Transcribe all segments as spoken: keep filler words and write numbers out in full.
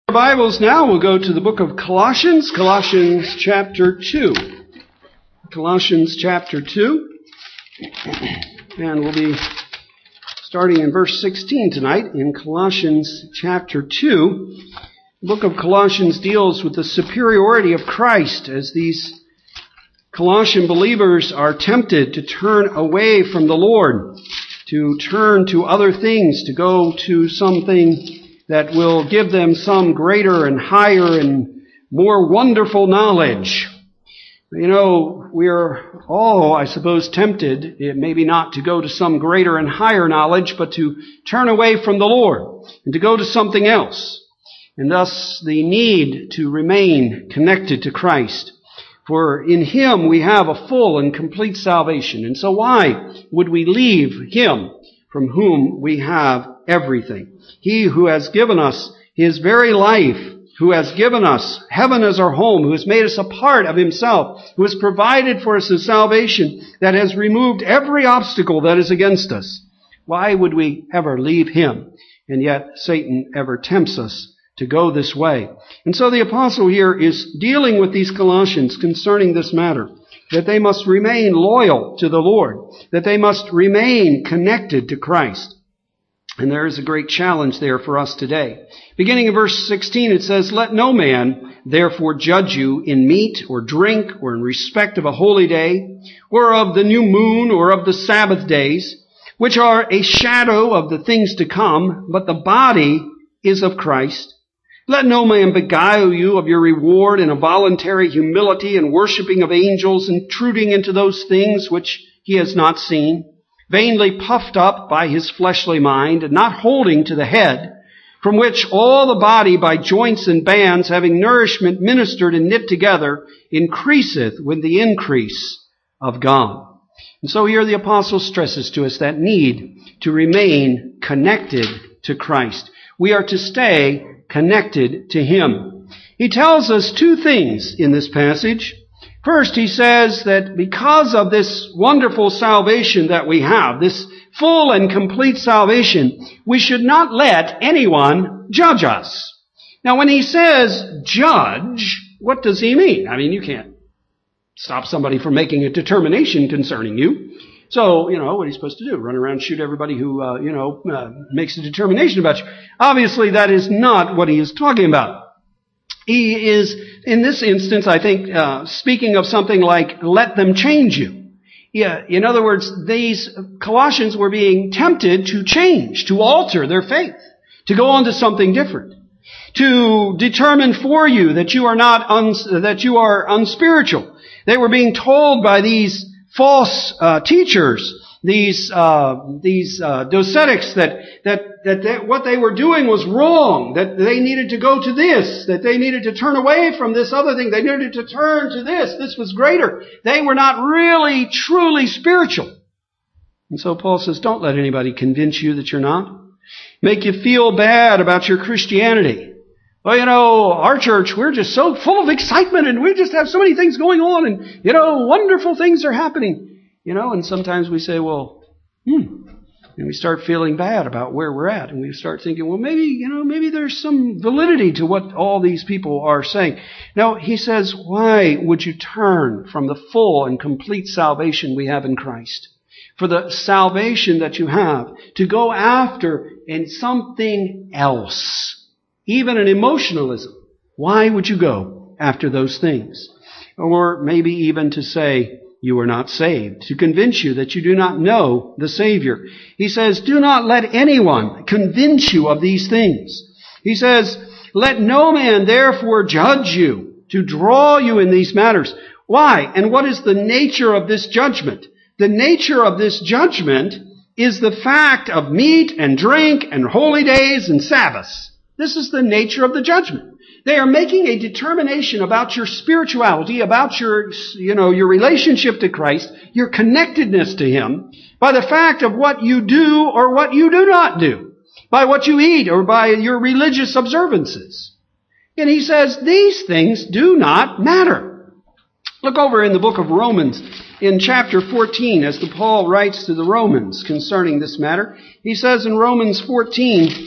Our Bibles now, we'll go to the book of Colossians, Colossians chapter two. Colossians chapter two. And we'll be starting in verse sixteen tonight in Colossians chapter two. The book of Colossians deals with the superiority of Christ as these Colossian believers are tempted to turn away from the Lord, to turn to other things, to go to something that will give them some greater and higher and more wonderful knowledge. You know, we're all, I suppose, tempted, maybe not to go to some greater and higher knowledge, but to turn away from the Lord and to go to something else. And thus the need to remain connected to Christ. For in Him we have a full and complete salvation. And so why would we leave Him from whom we have everything? He who has given us His very life, who has given us heaven as our home, who has made us a part of Himself, who has provided for us a salvation that has removed every obstacle that is against us. Why would we ever leave Him? And yet Satan ever tempts us to go this way. And so the apostle here is dealing with these Colossians concerning this matter, that they must remain loyal to the Lord, that they must remain connected to Christ. And there is a great challenge there for us today. Beginning in verse sixteen, it says, "Let no man therefore judge you in meat or drink or in respect of a holy day or of the new moon or of the Sabbath days, which are a shadow of the things to come, but the body is of Christ. Let no man beguile you of your reward in a voluntary humility and worshiping of angels, intruding into those things which he has not seen, vainly puffed up by his fleshly mind, and not holding to the head, from which all the body by joints and bands, having nourishment ministered and knit together, increaseth with the increase of God." And so here the apostle stresses to us that need to remain connected to Christ. We are to stay connected to Him. He tells us two things in this passage. First, he says that because of this wonderful salvation that we have, this full and complete salvation, we should not let anyone judge us. Now, when he says judge, what does he mean? I mean, you can't stop somebody from making a determination concerning you. So, you know, what are you supposed to do? Run around and shoot everybody who, uh, you know, uh, makes a determination about you. Obviously, that is not what he is talking about. He is, in this instance, I think, uh, speaking of something like, let them change you. Yeah, in other words, these Colossians were being tempted to change, to alter their faith, to go on to something different, to determine for you that you are not, uns- that you are unspiritual. They were being told by these false uh, teachers, these uh, these uh, docetics, that that that they, what they were doing was wrong, that they needed to go to this, that they needed to turn away from this other thing, they needed to turn to this, this was greater. They were not really, truly spiritual. And so Paul says, don't let anybody convince you that you're not. Make you feel bad about your Christianity. Well, you know, our church, we're just so full of excitement and we just have so many things going on and, you know, wonderful things are happening. You know, and sometimes we say, well, hmm, and we start feeling bad about where we're at. And we start thinking, well, maybe, you know, maybe there's some validity to what all these people are saying. Now, he says, why would you turn from the full and complete salvation we have in Christ? For the salvation that you have, to go after and something else. Even an emotionalism. Why would you go after those things? Or maybe even to say you are not saved, to convince you that you do not know the Savior. He says, do not let anyone convince you of these things. He says, let no man therefore judge you, to draw you in these matters. Why? And what is the nature of this judgment? The nature of this judgment is the fact of meat and drink and holy days and Sabbaths. This is the nature of the judgment. They are making a determination about your spirituality, about your, you know, your relationship to Christ, your connectedness to Him, by the fact of what you do or what you do not do, by what you eat or by your religious observances. And he says these things do not matter. Look over in the book of Romans in chapter fourteen as the Paul writes to the Romans concerning this matter. He says in Romans fourteen,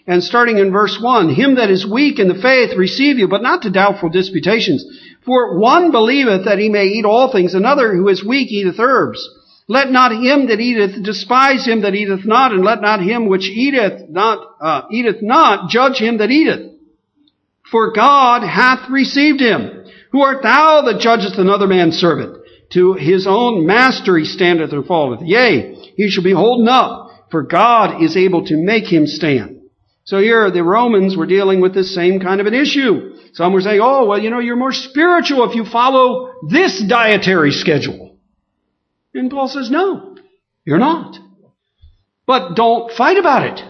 And starting in verse one, him that is weak in the faith receive you, but not to doubtful disputations. For one believeth that he may eat all things, another who is weak eateth herbs. Let not him that eateth despise him that eateth not, and let not him which eateth not, uh, eateth not judge him that eateth. For God hath received him. Who art thou that judgest another man's servant? To his own master he standeth or falleth. Yea, he shall be holden up, for God is able to make him stand. So here the Romans were dealing with this same kind of an issue. Some were saying, oh, well, you know, you're more spiritual if you follow this dietary schedule. And Paul says, no, you're not. But don't fight about it.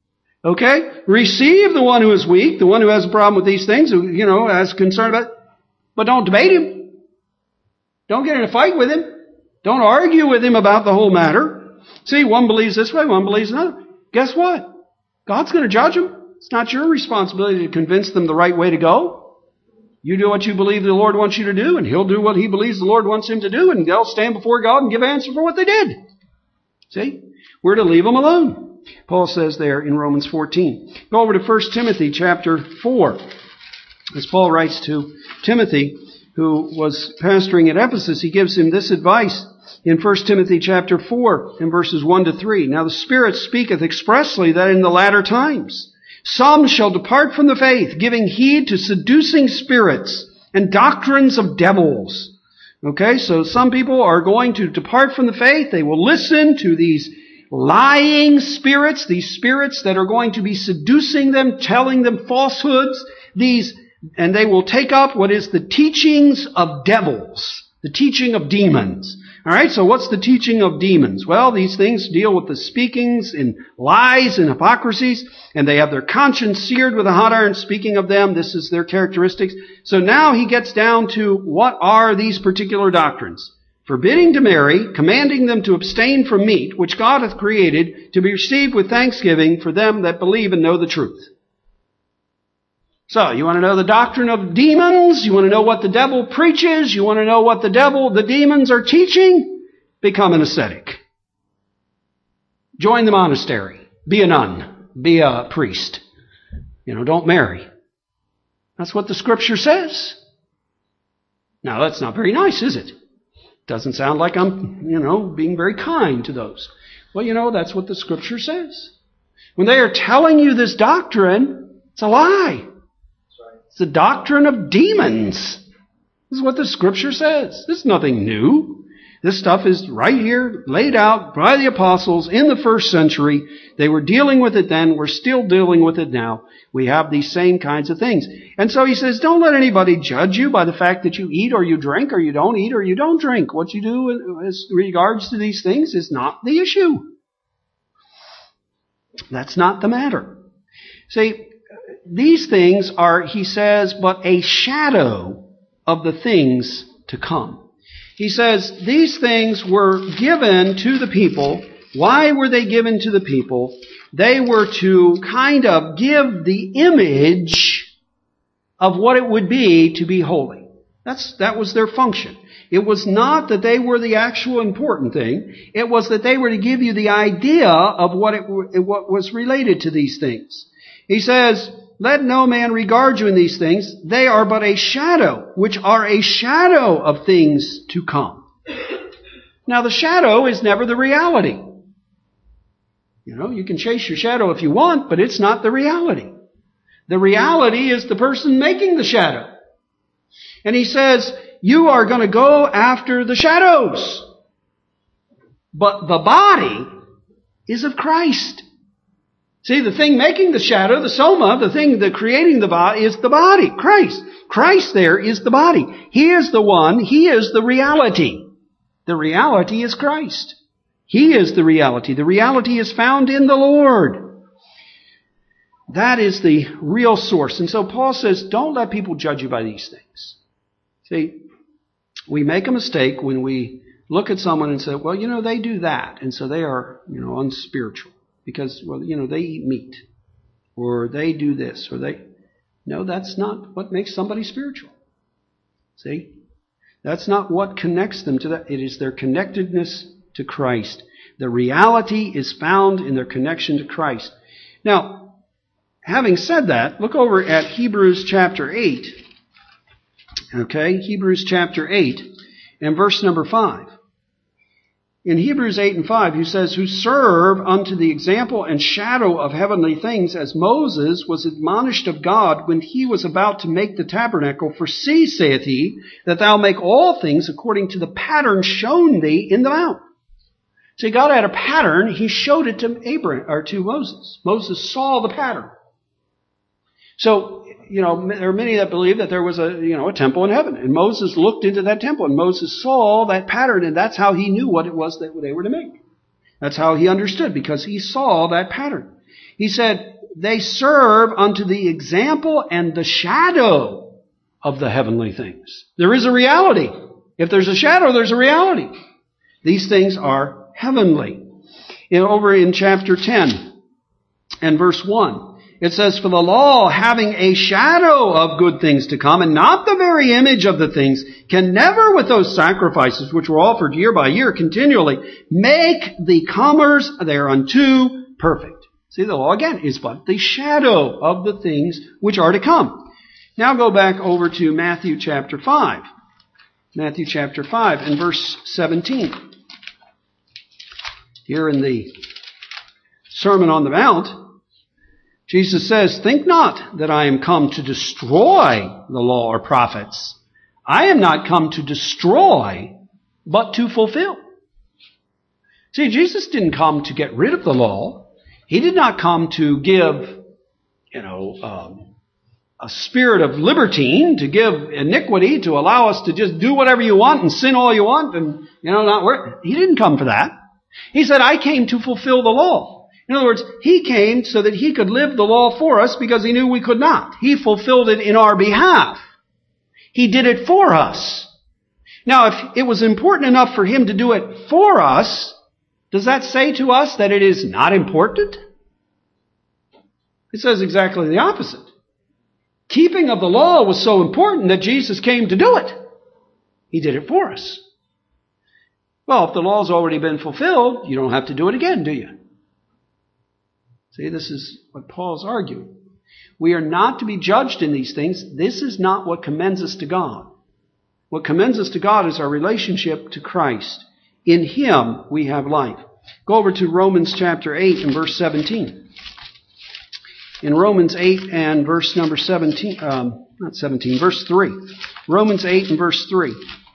Okay? Receive the one who is weak, the one who has a problem with these things, who, you know, has concern about it. But don't debate him. Don't get in a fight with him. Don't argue with him about the whole matter. See, one believes this way, one believes another. Guess what? God's going to judge them. It's not your responsibility to convince them the right way to go. You do what you believe the Lord wants you to do, and He'll do what He believes the Lord wants him to do, and they'll stand before God and give answer for what they did. See? We're to leave them alone. Paul says there in Romans fourteen. Go over to First Timothy chapter four. As Paul writes to Timothy, who was pastoring at Ephesus, he gives him this advice in First Timothy chapter four, in verses one to three. Now the Spirit speaketh expressly that in the latter times some shall depart from the faith, giving heed to seducing spirits and doctrines of devils. Okay, so some people are going to depart from the faith. They will listen to these lying spirits, these spirits that are going to be seducing them, telling them falsehoods, these, and they will take up what is the teachings of devils, the teaching of demons. All right, so what's the teaching of demons? Well, these things deal with the speakings and lies and hypocrisies, and they have their conscience seared with a hot iron. Speaking of them, this is their characteristics. So now he gets down to what are these particular doctrines? Forbidding to marry, commanding them to abstain from meat, which God hath created, to be received with thanksgiving for them that believe and know the truth. So, you want to know the doctrine of demons? You want to know what the devil preaches? You want to know what the devil, the demons are teaching? Become an ascetic. Join the monastery. Be a nun. Be a priest. You know, don't marry. That's what the Scripture says. Now, that's not very nice, is it? Doesn't sound like I'm, you know, being very kind to those. Well, you know, that's what the Scripture says. When they are telling you this doctrine, it's a lie. It's the doctrine of demons. This is what the Scripture says. This is nothing new. This stuff is right here, laid out by the apostles in the first century. They were dealing with it then. We're still dealing with it now. We have these same kinds of things. And so he says, don't let anybody judge you by the fact that you eat or you drink or you don't eat or you don't drink. What you do as regards to these things is not the issue. That's not the matter. See, these things are, he says, but a shadow of the things to come. He says these things were given to the people. Why were they given to the people? They were to kind of give the image of what it would be to be holy. That's, that was their function. It was not that they were the actual important thing. It was that they were to give you the idea of what it what was related to these things. He says, let no man regard you in these things. They are but a shadow, which are a shadow of things to come. Now, the shadow is never the reality. You know, you can chase your shadow if you want, but it's not the reality. The reality is the person making the shadow. And he says, you are going to go after the shadows. But the body is of Christ. See, the thing making the shadow, the soma, the thing that creating the body is the body, Christ. Christ there is the body. He is the one, He is the reality. The reality is Christ. He is the reality. The reality is found in the Lord. That is the real source. And so Paul says, don't let people judge you by these things. See, we make a mistake when we look at someone and say, well, you know, they do that, and so they are, you know, unspiritual. Because, well, you know, they eat meat, or they do this, or they... No, that's not what makes somebody spiritual. See? That's not what connects them to that. It is their connectedness to Christ. The reality is found in their connection to Christ. Now, having said that, look over at Hebrews chapter eight. Okay, Hebrews chapter eight and verse number five. In Hebrews eight and five, he says, who serve unto the example and shadow of heavenly things, as Moses was admonished of God when he was about to make the tabernacle. For see, saith he, that thou make all things according to the pattern shown thee in the mount. See, God had a pattern. He showed it to Abraham, or to Moses. Moses saw the pattern. So, you know, there are many that believe that there was a, you know, a temple in heaven. And Moses looked into that temple, and Moses saw that pattern, and that's how he knew what it was that they were to make. That's how he understood, because he saw that pattern. He said, they serve unto the example and the shadow of the heavenly things. There is a reality. If there's a shadow, there's a reality. These things are heavenly. You know, over in chapter ten and verse one, it says, for the law, having a shadow of good things to come, and not the very image of the things, can never with those sacrifices which were offered year by year continually, make the comers thereunto perfect. See, the law again is but the shadow of the things which are to come. Now go back over to Matthew chapter five. Matthew chapter five and verse seventeen. Here in the Sermon on the Mount, Jesus says, think not that I am come to destroy the law or prophets. I am not come to destroy, but to fulfill. See, Jesus didn't come to get rid of the law. He did not come to give, you know, um, a spirit of libertine, to give iniquity, to allow us to just do whatever you want and sin all you want and, you know, not work. He didn't come for that. He said, I came to fulfill the law. In other words, he came so that he could live the law for us because he knew we could not. He fulfilled it in our behalf. He did it for us. Now, if it was important enough for him to do it for us, does that say to us that it is not important? It says exactly the opposite. Keeping of the law was so important that Jesus came to do it. He did it for us. Well, if the law's already been fulfilled, you don't have to do it again, do you? See, this is what Paul's arguing. We are not to be judged in these things. This is not what commends us to God. What commends us to God is our relationship to Christ. In Him we have life. Go over to Romans chapter eight and verse seventeen. In Romans eight and verse number seventeen, um, not seventeen, verse three. Romans eight and verse three.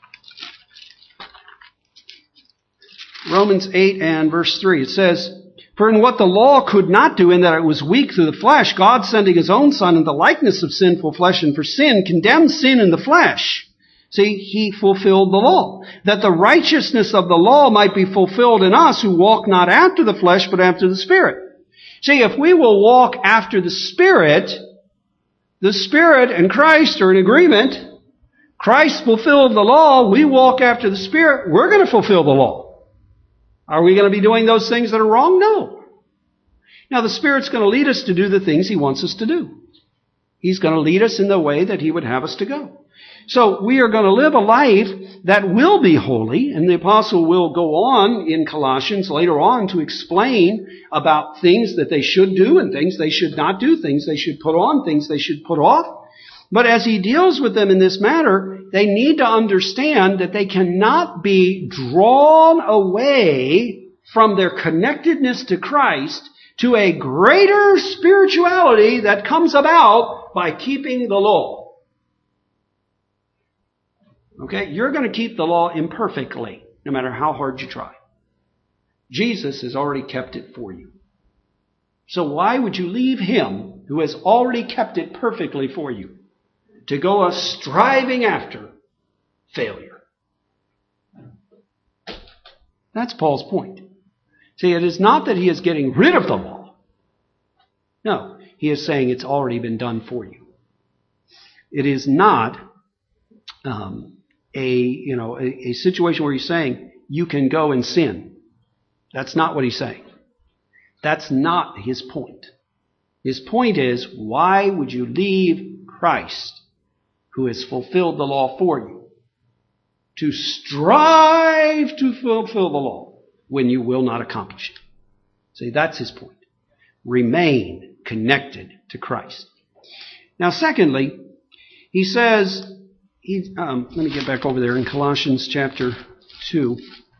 Romans eight and verse three. It says, for in what the law could not do, in that it was weak through the flesh, God sending His own Son in the likeness of sinful flesh, and for sin, condemned sin in the flesh. See, He fulfilled the law, that the righteousness of the law might be fulfilled in us who walk not after the flesh, but after the Spirit. See, if we will walk after the Spirit, the Spirit and Christ are in agreement. Christ fulfilled the law. We walk after the Spirit. We're going to fulfill the law. Are we going to be doing those things that are wrong? No. Now, the Spirit's going to lead us to do the things He wants us to do. He's going to lead us in the way that He would have us to go. So we are going to live a life that will be holy, and the apostle will go on in Colossians later on to explain about things that they should do and things they should not do, things they should put on, things they should put off. But as he deals with them in this matter, they need to understand that they cannot be drawn away from their connectedness to Christ to a greater spirituality that comes about by keeping the law. Okay? You're going to keep the law imperfectly, no matter how hard you try. Jesus has already kept it for you. So why would you leave Him who has already kept it perfectly for you to go a striving after failure? That's Paul's point. See, it is not that he is getting rid of the law. No, he is saying it's already been done for you. It is not um, a you know a, a situation where he's saying you can go and sin. That's not what he's saying. That's not his point. His point is, why would you leave Christ, who has fulfilled the law for you, to strive to fulfill the law when you will not accomplish it? See, that's his point. Remain connected to Christ. Now, secondly, he says, he, um, let me get back over there in Colossians chapter two.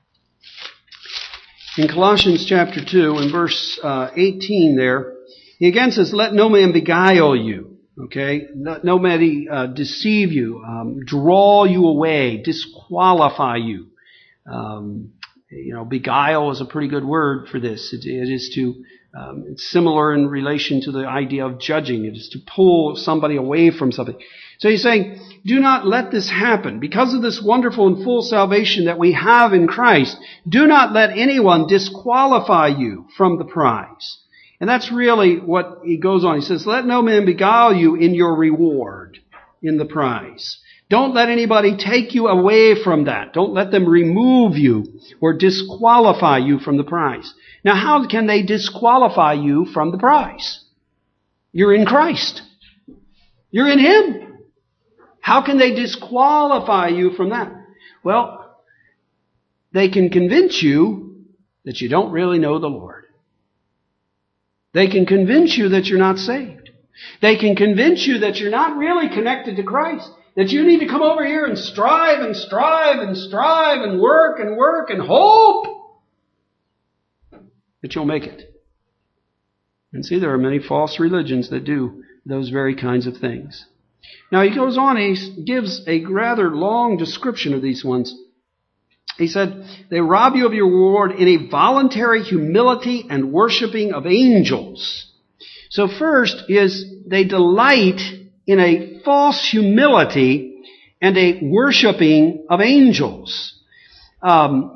In Colossians chapter two, in verse uh, eighteen there, he again says, let no man beguile you, okay? Let no man uh, deceive you, um, draw you away, disqualify you. Um, you know, beguile is a pretty good word for this. It, it is to, um, it's similar in relation to the idea of judging. It is to pull somebody away from something. So he's saying, do not let this happen. Because of this wonderful and full salvation that we have in Christ, do not let anyone disqualify you from the prize. And that's really what he goes on. He says, let no man beguile you in your reward, in the prize. Don't let anybody take you away from that. Don't let them remove you or disqualify you from the prize. Now, how can they disqualify you from the prize? You're in Christ. You're in Him. How can they disqualify you from that? Well, they can convince you that you don't really know the Lord. They can convince you that you're not saved. They can convince you that you're not really connected to Christ. That you need to come over here and strive and strive and strive and work and work and hope that you'll make it. And see, there are many false religions that do those very kinds of things. Now he goes on, he gives a rather long description of these ones. He said, they rob you of your reward in a voluntary humility and worshiping of angels. So first is they delight in a false humility and a worshiping of angels. Um,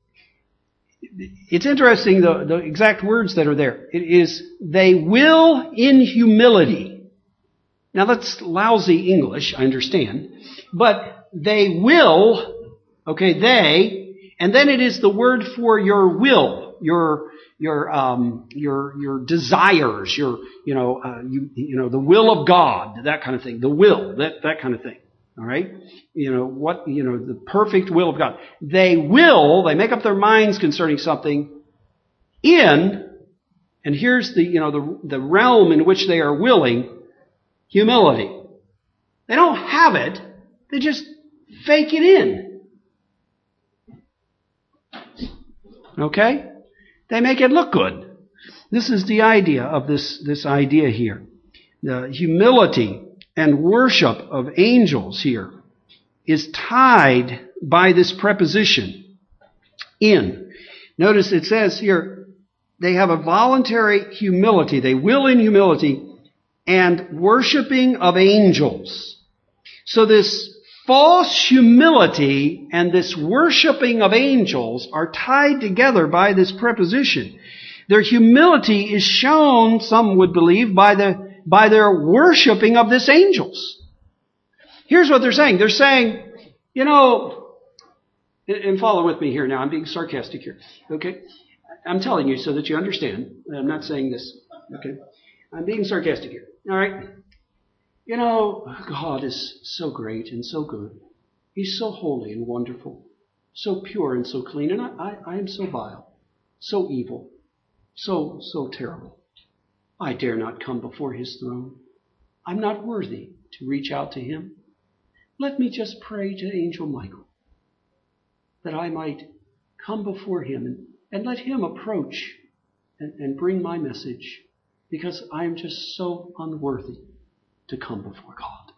it's interesting, the, the exact words that are there. It is, they will in humility. Now that's lousy English, I understand. But they will, okay, they, and then it is the word for your will, your your um your your desires, your you know uh, you you know the will of God, that kind of thing, the will, that that kind of thing. All right, you know what you know the perfect will of God. They will, they make up their minds concerning something in, and here's the you know the the realm in which they are willing, humility. They don't have it, they just fake it in. Okay? They make it look good. This is the idea of this, this idea here. The humility and worship of angels here is tied by this preposition, in. Notice it says here, they have a voluntary humility. They will in humility and worshiping of angels. So this false humility and this worshiping of angels are tied together by this preposition. Their humility is shown, some would believe, by the by their worshiping of this angels. Here's what they're saying. They're saying, you know, and follow with me here now. I'm being sarcastic here. Okay? I'm telling you so that you understand. I'm not saying this. Okay? I'm being sarcastic here. All right? You know, God is so great and so good. He's so holy and wonderful, so pure and so clean, and I, I, I am so vile, so evil, so, so terrible. I dare not come before His throne. I'm not worthy to reach out to Him. Let me just pray to Angel Michael that I might come before Him and, and let Him approach and, and bring my message, because I am just so unworthy to come before God.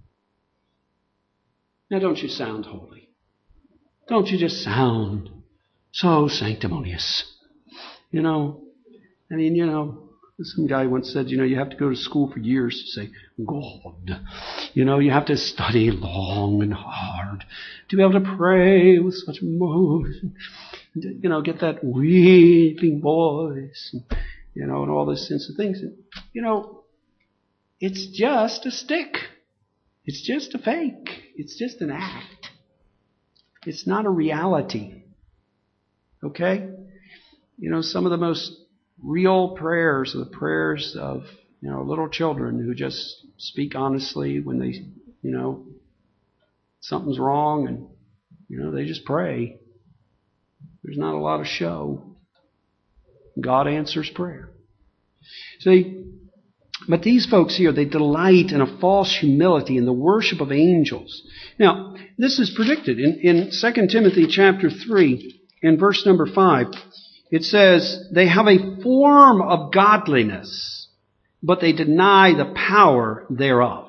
Now don't you sound holy? Don't you just sound so sanctimonious? You know, I mean, you know, some guy once said, you know, you have to go to school for years to say, God. You know, you have to study long and hard to be able to pray with such emotion. You know, get that weeping voice, and, you know, and all this sense of things. And, you know, it's just a stick. It's just a fake. It's just an act. It's not a reality. Okay? You know, some of the most real prayers are the prayers of, you know, little children who just speak honestly when they, you know, something's wrong and, you know, they just pray. There's not a lot of show. God answers prayer. See, But these folks here, they delight in a false humility in the worship of angels. Now, this is predicted in, in Second Timothy chapter three, in verse number five. It says, they have a form of godliness, but they deny the power thereof.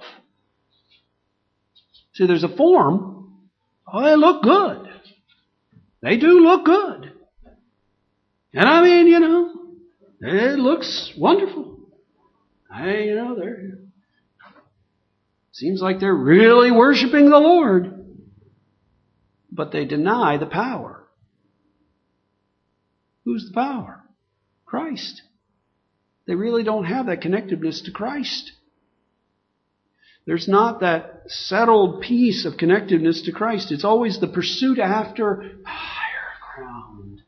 See, there's a form. Oh, they look good. They do look good. And I mean, you know, it looks wonderful. I, you know, they're, seems like they're really worshiping the Lord. But they deny the power. Who's the power? Christ. They really don't have that connectedness to Christ. There's not that settled piece of connectedness to Christ. It's always the pursuit after higher ground.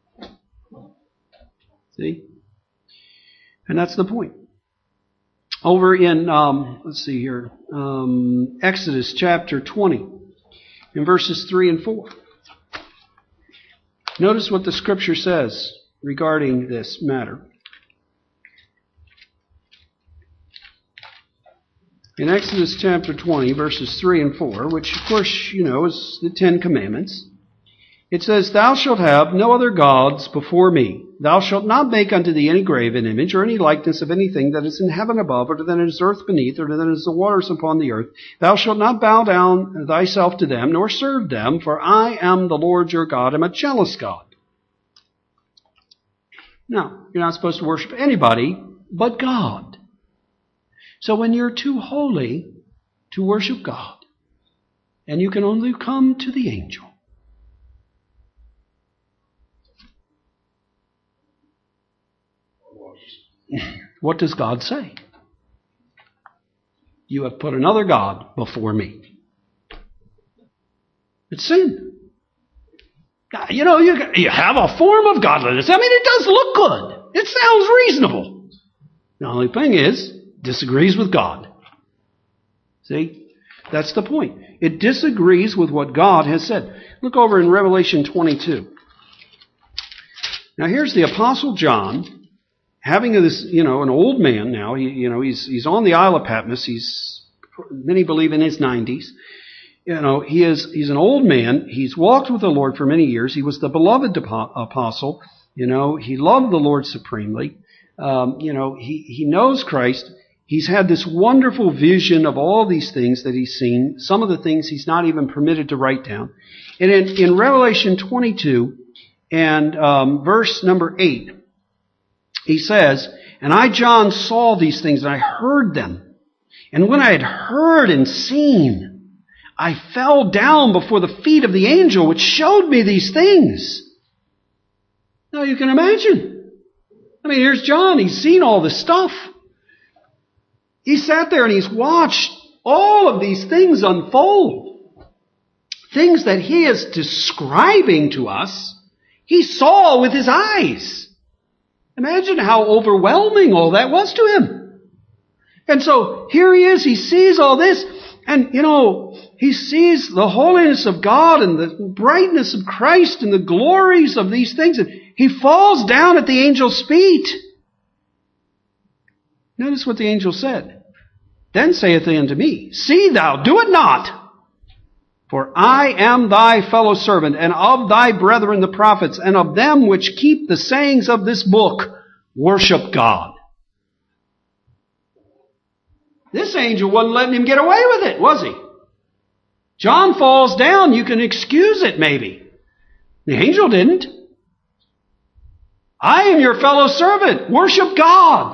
See? And that's the point. Over in, um, let's see here, um, Exodus chapter twenty, in verses three and four. Notice what the Scripture says regarding this matter. In Exodus chapter twenty, verses three and four, which of course, you know, is the Ten Commandments, it says, Thou shalt have no other gods before me. Thou shalt not make unto thee any graven image, or any likeness of anything that is in heaven above, or that is earth beneath, or that is the waters upon the earth. Thou shalt not bow down thyself to them, nor serve them, for I am the Lord your God, am a jealous God. Now, you're not supposed to worship anybody but God. So when you're too holy to worship God, and you can only come to the angel, what does God say? You have put another God before me. It's sin. You know, you, you have a form of godliness. I mean, it does look good. It sounds reasonable. The only thing is, disagrees with God. See? That's the point. It disagrees with what God has said. Look over in Revelation twenty-two. Now here's the Apostle John, having this, you know, an old man now. He, you know, he's he's on the Isle of Patmos. He's, many believe, in his nineties. You know, he is he's an old man. He's walked with the Lord for many years. He was the beloved apostle. You know, he loved the Lord supremely. Um, you know, he, he knows Christ. He's had this wonderful vision of all these things that he's seen. Some of the things he's not even permitted to write down. And in, in Revelation twenty-two and um, verse number eight, he says, And I, John, saw these things, and I heard them. And when I had heard and seen, I fell down before the feet of the angel which showed me these things. Now you can imagine. I mean, here's John. He's seen all this stuff. He sat there and he's watched all of these things unfold. Things that he is describing to us, he saw with his eyes. Imagine how overwhelming all that was to him. And so here he is, he sees all this, and you know, he sees the holiness of God and the brightness of Christ and the glories of these things, and he falls down at the angel's feet. Notice what the angel said. Then saith he unto me, See thou, do it not. For I am thy fellow servant, and of thy brethren the prophets, and of them which keep the sayings of this book, worship God. This angel wasn't letting him get away with it, was he? John falls down, you can excuse it maybe. The angel didn't. I am your fellow servant, worship God.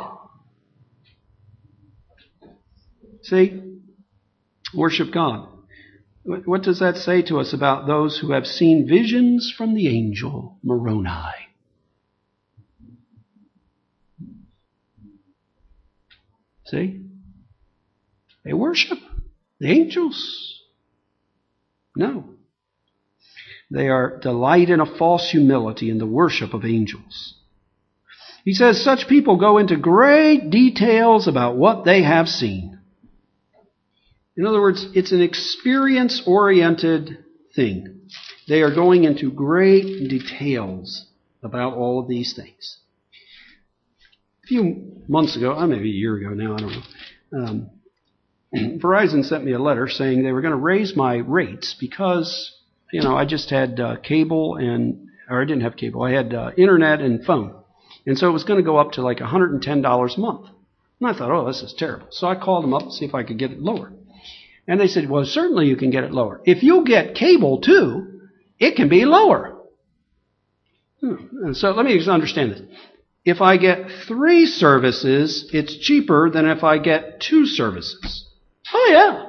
See? Worship God. What does that say to us about those who have seen visions from the angel Moroni? See? They worship the angels. No. They are delight in a false humility in the worship of angels. He says such people go into great details about what they have seen. In other words, it's an experience-oriented thing. They are going into great details about all of these things. A few months ago, uh, maybe a year ago now, I don't know, um, Verizon sent me a letter saying they were going to raise my rates because, you know, I just had uh, cable and, or I didn't have cable, I had uh, internet and phone. And so it was going to go up to like one hundred ten dollars a month. And I thought, oh, this is terrible. So I called them up to see if I could get it lower. And they said, well, certainly you can get it lower. If you get cable too, it can be lower. Hmm. So let me just understand this. If I get three services, it's cheaper than if I get two services. Oh, yeah.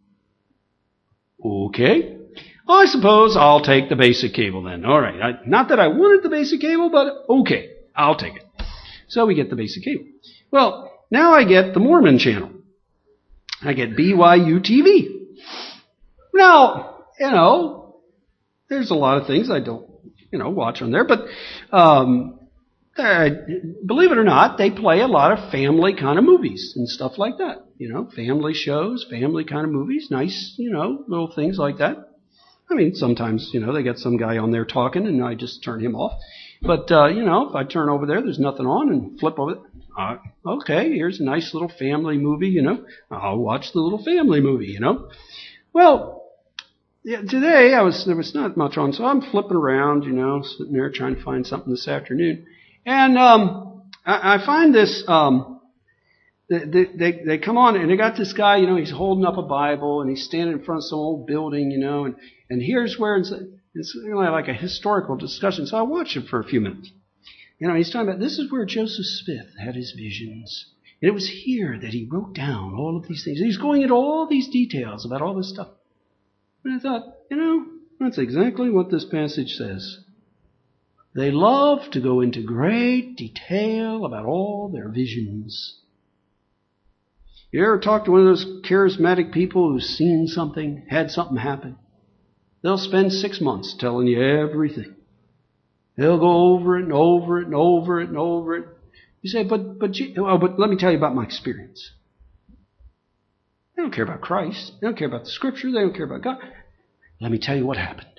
Okay. I suppose I'll take the basic cable then. All right. I, not that I wanted the basic cable, but okay. I'll take it. So we get the basic cable. Well, now I get the Mormon channel. I get B Y U T V. Now, you know, there's a lot of things I don't, you know, watch on there, but um, uh, believe it or not, they play a lot of family kind of movies and stuff like that. You know, family shows, family kind of movies, nice, you know, little things like that. I mean, sometimes, you know, they got some guy on there talking and I just turn him off. But, uh, you know, if I turn over there, there's nothing on and flip over there. Uh, okay, here's a nice little family movie, you know. I'll watch the little family movie, you know. Well, yeah, today I was there was not much on, so I'm flipping around, you know, sitting there trying to find something this afternoon. And um, I, I find this, um, they, they, they come on and they got this guy, you know, he's holding up a Bible and he's standing in front of some old building, you know, and, and here's where it's, it's really like a historical discussion. So I watched it for a few minutes. You know, he's talking about this is where Joseph Smith had his visions. And it was here that he wrote down all of these things. And he's going into all these details about all this stuff. And I thought, you know, that's exactly what this passage says. They love to go into great detail about all their visions. You ever talk to one of those charismatic people who's seen something, had something happen? They'll spend six months telling you everything. They'll go over it and over it and over it and over it. You say, but but oh, but let me tell you about my experience. They don't care about Christ. They don't care about the Scripture. They don't care about God. Let me tell you what happened.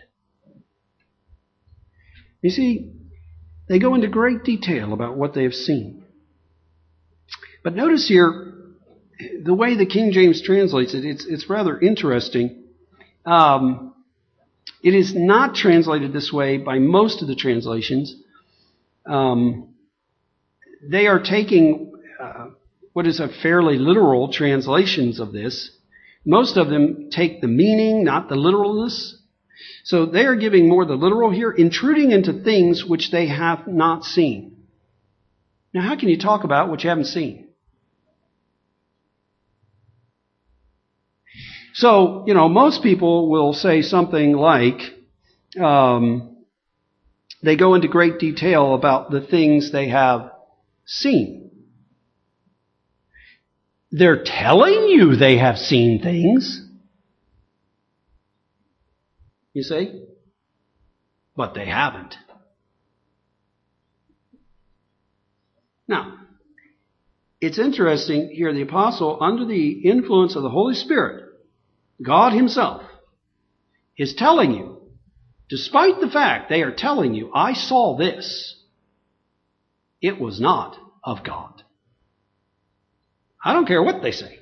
You see, they go into great detail about what they have seen. But notice here, the way the King James translates it, it's, it's rather interesting. Um, It is not translated this way by most of the translations. Um, they are taking uh, what is a fairly literal translations of this. Most of them take the meaning, not the literalness. So they are giving more the literal here, intruding into things which they have not seen. Now, how can you talk about what you haven't seen? So, you know, most people will say something like, um, they go into great detail about the things they have seen. They're telling you they have seen things. You see? But they haven't. Now, it's interesting here, the apostle, under the influence of the Holy Spirit, God himself, is telling you, despite the fact they are telling you, I saw this, it was not of God. I don't care what they say.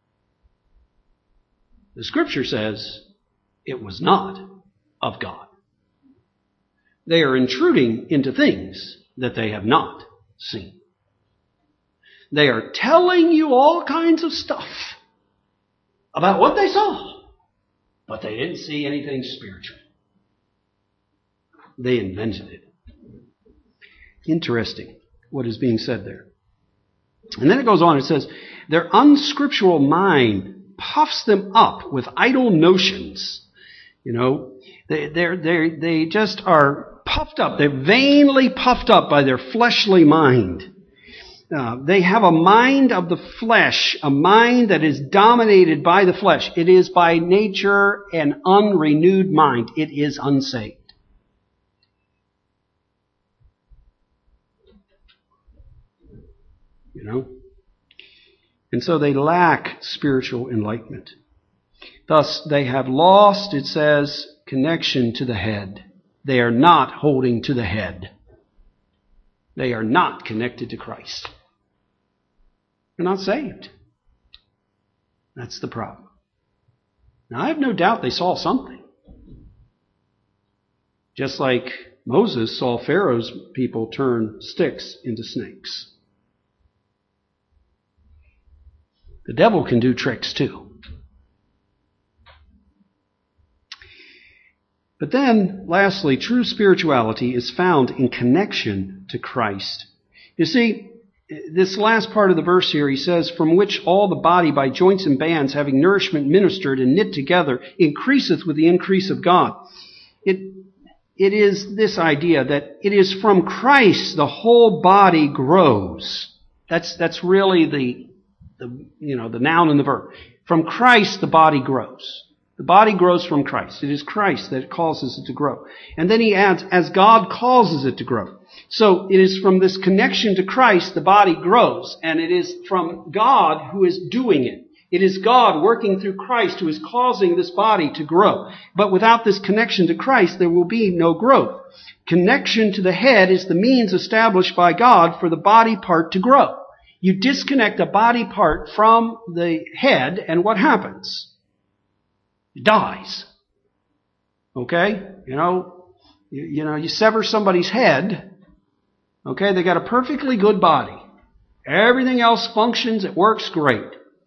The Scripture says it was not of God. They are intruding into things that they have not seen. They are telling you all kinds of stuff about what they saw, but they didn't see anything spiritual. They invented it. Interesting what is being said there. And then it goes on, it says, their unscriptural mind puffs them up with idle notions. You know, they they they they just are puffed up. They're vainly puffed up by their fleshly mind. Uh, they have a mind of the flesh, a mind that is dominated by the flesh. It is by nature an unrenewed mind. It is unsaved. You know? And so they lack spiritual enlightenment. Thus, they have lost, it says, connection to the head. They are not holding to the head. They are not connected to Christ. They're not saved. That's the problem. Now, I have no doubt they saw something. Just like Moses saw Pharaoh's people turn sticks into snakes. The devil can do tricks too. But then, lastly, true spirituality is found in connection to Christ. You see, this last part of the verse here, he says, from which all the body by joints and bands, having nourishment ministered and knit together, increaseth with the increase of God. It, it is this idea that it is from Christ the whole body grows. That's, that's really the, the, you know, the noun and the verb. From Christ the body grows. The body grows from Christ. It is Christ that causes it to grow. And then he adds, as God causes it to grow. So it is from this connection to Christ the body grows. And it is from God who is doing it. It is God working through Christ who is causing this body to grow. But without this connection to Christ, there will be no growth. Connection to the head is the means established by God for the body part to grow. You disconnect a body part from the head, and what happens? It dies. Okay? You know, you, you know, you sever somebody's head. Okay? They got a perfectly good body. Everything else functions. It works great.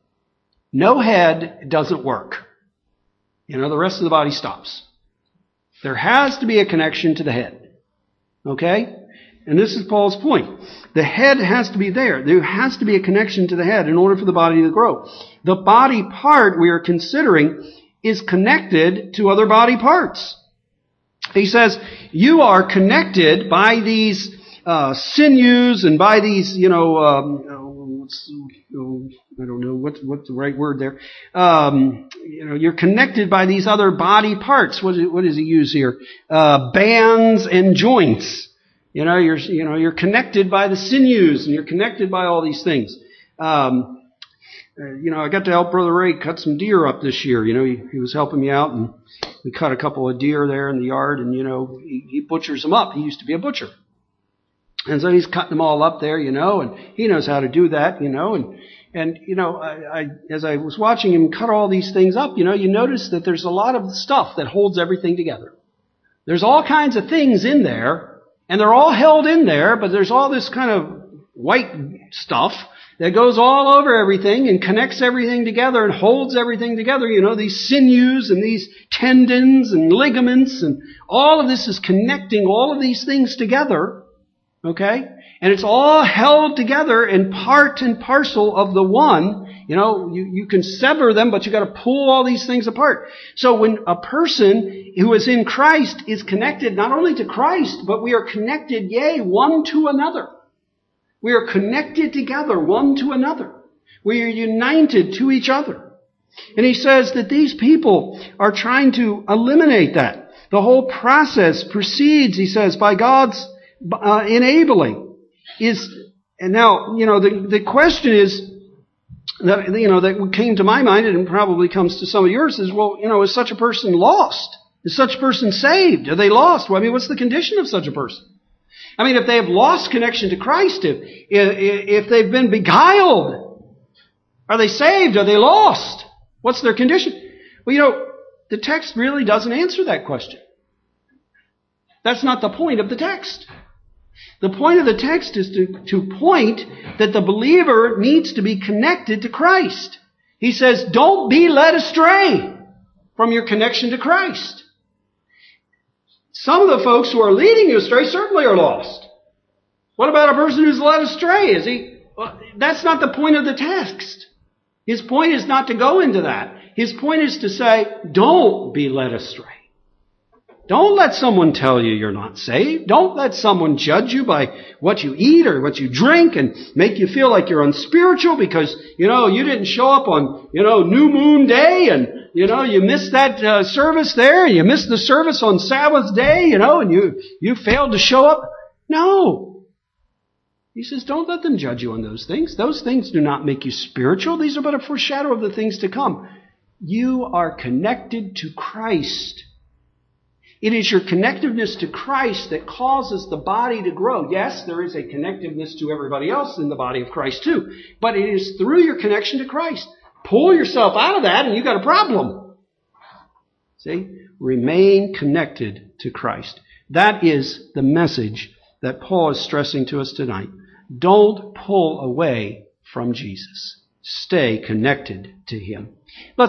No head, it doesn't work. You know, the rest of the body stops. There has to be a connection to the head. Okay? And this is Paul's point. The head has to be there. There has to be a connection to the head in order for the body to grow. The body part we are considering is connected to other body parts. He says, you are connected by these uh, sinews and by these, you know, um, what's, oh, I don't know what, what's the right word there. Um, you know, you're connected by these other body parts. What, is, what does he use here? Uh, bands and joints. You know, you're, you know, you're connected by the sinews and you're connected by all these things. Um, Uh, you know, I got to help Brother Ray cut some deer up this year. You know, he, he was helping me out, and we cut a couple of deer there in the yard, and, you know, he, he butchers them up. He used to be a butcher. And so he's cutting them all up there, you know, and he knows how to do that, you know, and, and, you know, I, I, as I was watching him cut all these things up, you know, you notice that there's a lot of stuff that holds everything together. There's all kinds of things in there, and they're all held in there, but there's all this kind of white stuff that goes all over everything and connects everything together and holds everything together. You know, these sinews and these tendons and ligaments and all of this is connecting all of these things together. Okay? And it's all held together in part and parcel of the one. You know, you, you can sever them, but you got to pull all these things apart. So when a person who is in Christ is connected not only to Christ, but we are connected, yea, one to another. We are connected together one to another. We are united to each other. And he says that these people are trying to eliminate that. The whole process proceeds, he says, by God's uh, enabling. Is, and now, you know, the, the question is, that, you know, that came to my mind, and probably comes to some of yours, is, well, you know, is such a person lost? Is such a person saved? Are they lost? Well, I mean, what's the condition of such a person? I mean, if they have lost connection to Christ, if, if they've been beguiled, are they saved? Are they lost? What's their condition? Well, you know, the text really doesn't answer that question. That's not the point of the text. The point of the text is to, to point that the believer needs to be connected to Christ. He says, don't be led astray from your connection to Christ. Some of the folks who are leading you astray certainly are lost. What about a person who's led astray? Is he? Well, that's not the point of the text. His point is not to go into that. His point is to say, don't be led astray. Don't let someone tell you you're not saved. Don't let someone judge you by what you eat or what you drink and make you feel like you're unspiritual because, you know, you didn't show up on, you know, New Moon Day and, you know, you missed that uh, service there. You missed the service on Sabbath day, you know, and you, you failed to show up. No. He says, don't let them judge you on those things. Those things do not make you spiritual. These are but a foreshadow of the things to come. You are connected to Christ. It is your connectiveness to Christ that causes the body to grow. Yes, there is a connectiveness to everybody else in the body of Christ too. But it is through your connection to Christ. Pull yourself out of that and you've got a problem. See? Remain connected to Christ. That is the message that Paul is stressing to us tonight. Don't pull away from Jesus. Stay connected to Him. Let's